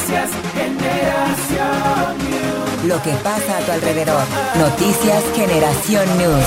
Noticias Generación News. Lo que pasa a tu alrededor. Noticias Generación News.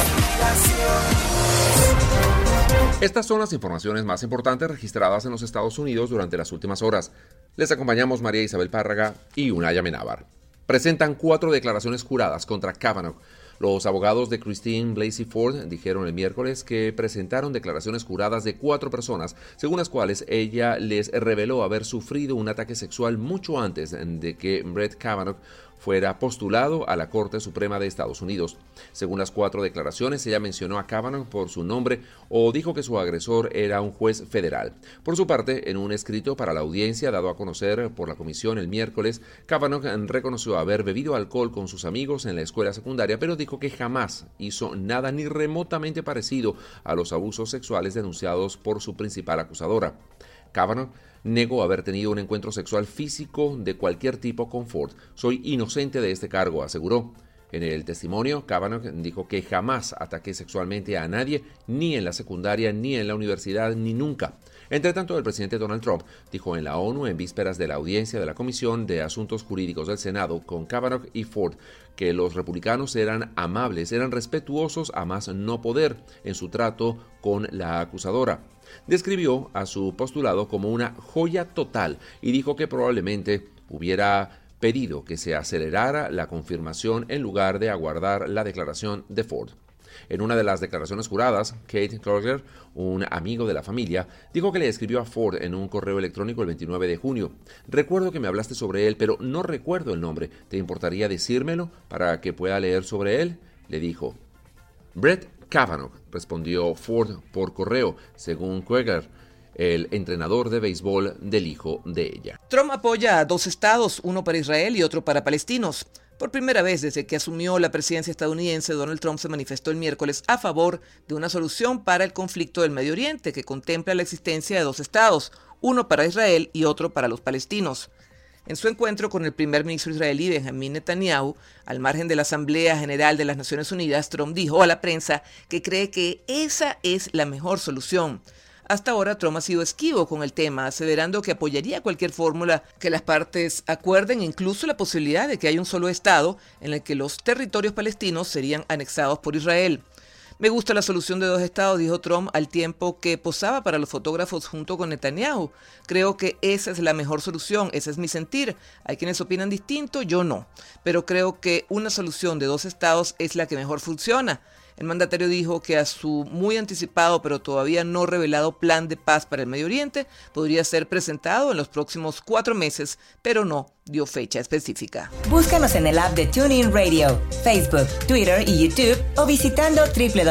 Estas son las informaciones más importantes registradas en los Estados Unidos durante las últimas horas. Les acompañamos María Isabel Párraga y Unaya Menábar. Presentan 4 declaraciones juradas contra Kavanaugh. Los abogados de Christine Blasey Ford dijeron el miércoles que presentaron declaraciones juradas de 4 personas, según las cuales ella les reveló haber sufrido un ataque sexual mucho antes de que Brett Kavanaugh fuera postulado a la Corte Suprema de Estados Unidos. Según las 4 declaraciones, ella mencionó a Kavanaugh por su nombre o dijo que su agresor era un juez federal. Por su parte, en un escrito para la audiencia dado a conocer por la comisión el miércoles, Kavanaugh reconoció haber bebido alcohol con sus amigos en la escuela secundaria, pero dijo que jamás hizo nada ni remotamente parecido a los abusos sexuales denunciados por su principal acusadora. Kavanaugh negó haber tenido un encuentro sexual físico de cualquier tipo con Ford. Soy inocente de este cargo, aseguró. En el testimonio, Kavanaugh dijo que jamás ataqué sexualmente a nadie, ni en la secundaria, ni en la universidad, ni nunca. Entre tanto, el presidente Donald Trump dijo en la ONU, en vísperas de la audiencia de la Comisión de Asuntos Jurídicos del Senado con Kavanaugh y Ford, que los republicanos eran amables, eran respetuosos a más no poder en su trato con la acusadora. Describió a su postulado como una joya total y dijo que probablemente hubiera pedido que se acelerara la confirmación en lugar de aguardar la declaración de Ford. En una de las declaraciones juradas, Kate Kroger, un amigo de la familia, dijo que le escribió a Ford en un correo electrónico el 29 de junio. Recuerdo que me hablaste sobre él, pero no recuerdo el nombre. ¿Te importaría decírmelo para que pueda leer sobre él? Le dijo. Brett Kavanaugh, respondió Ford por correo, según Kroger, el entrenador de béisbol del hijo de ella. Trump apoya a 2 estados, uno para Israel y otro para palestinos. Por primera vez desde que asumió la presidencia estadounidense, Donald Trump se manifestó el miércoles a favor de una solución para el conflicto del Medio Oriente que contempla la existencia de 2 estados, uno para Israel y otro para los palestinos. En su encuentro con el primer ministro israelí Benjamín Netanyahu, al margen de la Asamblea General de las Naciones Unidas, Trump dijo a la prensa que cree que esa es la mejor solución. Hasta ahora, Trump ha sido esquivo con el tema, aseverando que apoyaría cualquier fórmula que las partes acuerden, incluso la posibilidad de que haya un solo estado en el que los territorios palestinos serían anexados por Israel. Me gusta la solución de 2 estados, dijo Trump al tiempo que posaba para los fotógrafos junto con Netanyahu. Creo que esa es la mejor solución, ese es mi sentir. Hay quienes opinan distinto, yo no. Pero creo que una solución de 2 estados es la que mejor funciona. El mandatario dijo que a su muy anticipado pero todavía no revelado plan de paz para el Medio Oriente podría ser presentado en los próximos 4 meses, pero no dio fecha específica. Búscanos en el app de TuneIn Radio, Facebook, Twitter y YouTube o visitando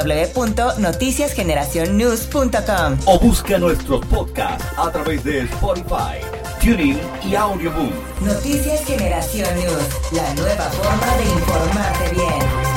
www.noticiasgeneracionnews.com. O busca nuestros podcasts a través de Spotify, TuneIn y Audioboom. Noticias Generación News, la nueva forma de informarte bien.